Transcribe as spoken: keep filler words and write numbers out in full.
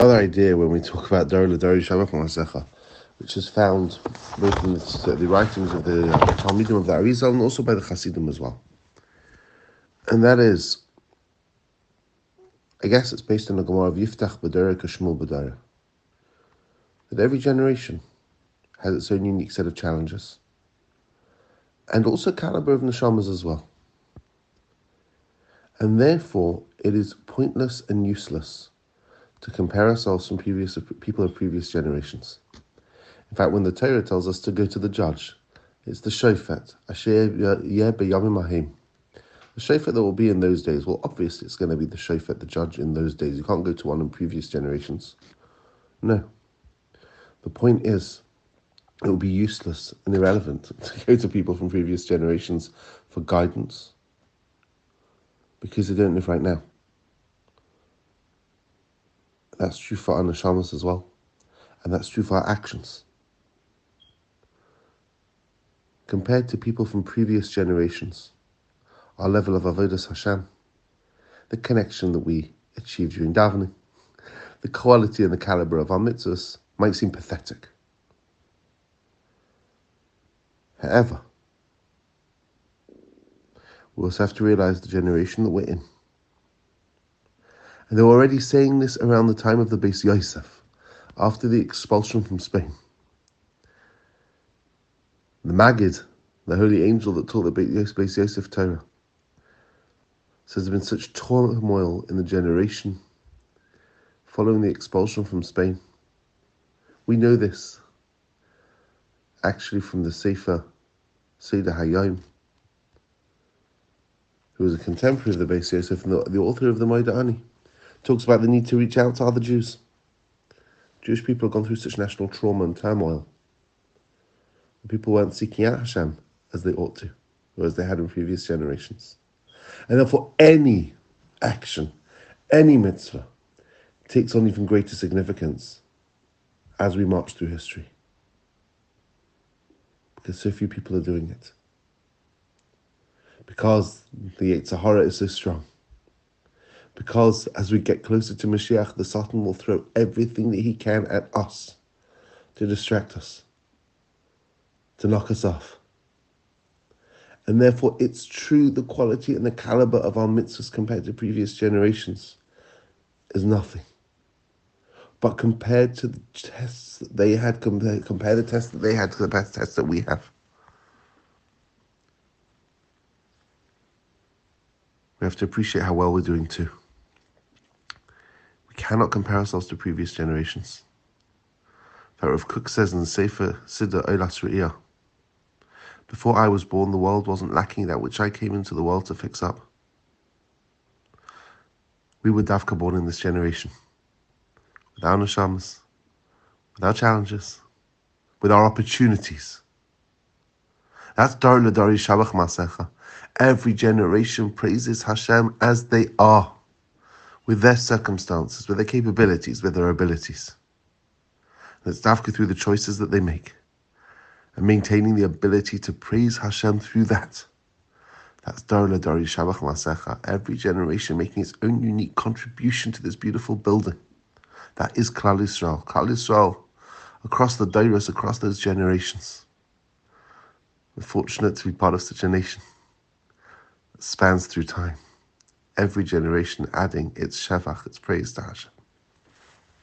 Another idea when we talk about Dor L'Dor Shabbat Masecha, which is found both in the, the writings of the uh, Talmidim of the Arizal and also by the Hasidim as well. And that is, I guess it's based on the Gemara of Yiftach B'Dorah Kashmul B'Dorah. That every generation has its own unique set of challenges, and also caliber of neshamas as well. And therefore, it is pointless and useless to compare ourselves from previous people of previous generations. In fact, when the Torah tells us to go to the judge, it's the shofet, asher yeh b'yamim ha'hem. The shofet that will be in those days, well, obviously it's going to be the shofet, the judge in those days. You can't go to one in previous generations. No. The point is, it will be useless and irrelevant to go to people from previous generations for guidance, because they don't live right now. That's true for our neshamas as well, and that's true for our actions. Compared to people from previous generations, our level of avodas Hashem, the connection that we achieve during davening, the quality and the caliber of our mitzvahs might seem pathetic. However, we also have to realize the generation that we're in. And they were already saying this around the time of the Beis Yosef, after the expulsion from Spain. The Maggid, the holy angel that taught the Beis Yosef Torah, says there's been such turmoil in the generation following the expulsion from Spain. We know this actually from the Sefer Seder Hayom, who was a contemporary of the Beis Yosef and the, the author of the Moed Ani, talks about the need to reach out to other Jews. Jewish people have gone through such national trauma and turmoil. People weren't seeking out Hashem as they ought to, or as they had in previous generations. And therefore any action, any mitzvah, takes on even greater significance as we march through history. Because so few people are doing it. Because the Yetzer Hara is so strong. Because as we get closer to Mashiach, the Satan will throw everything that he can at us to distract us, to knock us off. And therefore, it's true, the quality and the caliber of our mitzvahs compared to previous generations is nothing. But compared to the tests that they had, compare, compare the tests that they had to the best tests that we have. We have to appreciate how well we're doing too. We cannot compare ourselves to previous generations. Rav Kook says in the Sefer Siddur Olas Re'iyah, before I was born, the world wasn't lacking that which I came into the world to fix up. We were Davka born in this generation, with our neshamas, with our challenges, with our opportunities. That's Dor L'Dor Shabbat Masecha. Every generation praises Hashem as they are, with their circumstances, with their capabilities, with their abilities. And it's Davka through the choices that they make, and maintaining the ability to praise Hashem through that. That's Dor L'Dor Shabbat Masecha. Every generation making its own unique contribution to this beautiful building. That is Klal Yisrael. Klal Yisrael, across the Doros, across those generations. We're fortunate to be part of such a nation that spans through time. Every generation adding its shevach, its praise to Hashem.